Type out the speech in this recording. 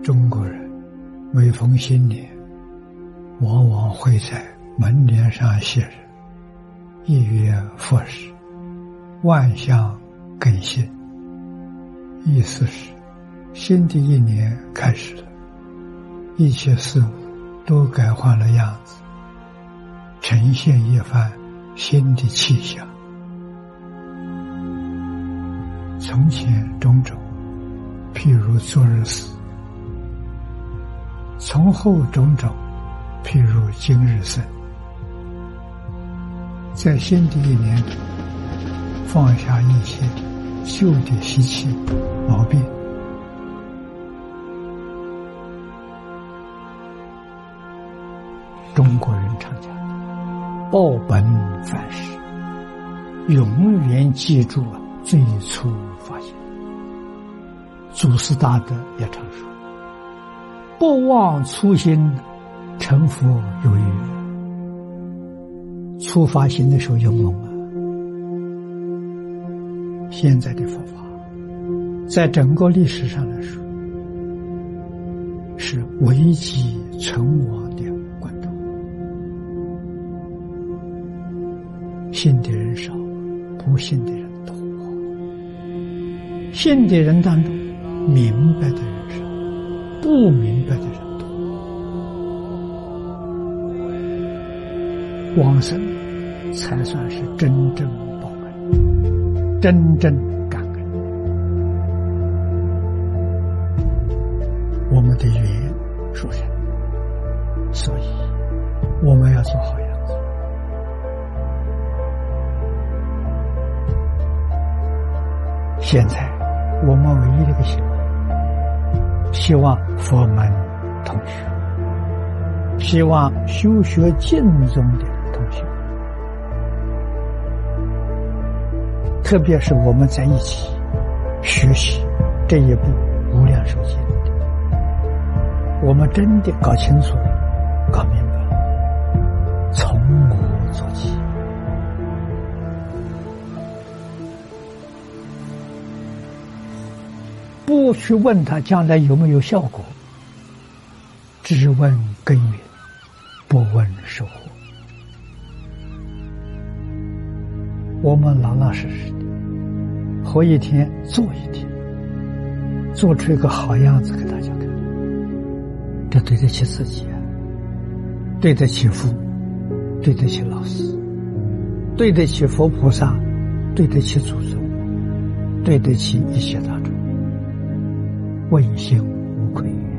中国人每逢新年，往往会在门帘上写着1月复始，万象更新。意思是新的一年开始了，一切事物都改换了样子，呈现一番新的气象。从前种种，譬如昨日死；从后种种，譬如今日生。在新的一年里，放下一切旧的习气毛病，中国人常讲的报本反始，永远记住最初发现。祖师大德也常说，不忘初心，成佛有余。初发心的时候有梦啊。现在的佛法在整个历史上来说是危急存亡的关头，信的人少，不信的人多。信的人当中，明白的人少，不明白的人多。往生才算是真正报恩，真正感恩。我们的缘殊深，所以我们要做好样子。现在我们唯一的一个希望佛门同学，希望修学净宗的同学，特别是我们在一起学习这一部无量寿经，我们真的搞清楚搞明白，从我做起。不去问他将来有没有效果，只问根源，不问收获。我们老老实实的活一天做一天，做出一个好样子给大家看，这对得起自己啊，对得起父，对得起老师，对得起佛菩萨，对得起祖宗，对得起一切大众，问心无愧。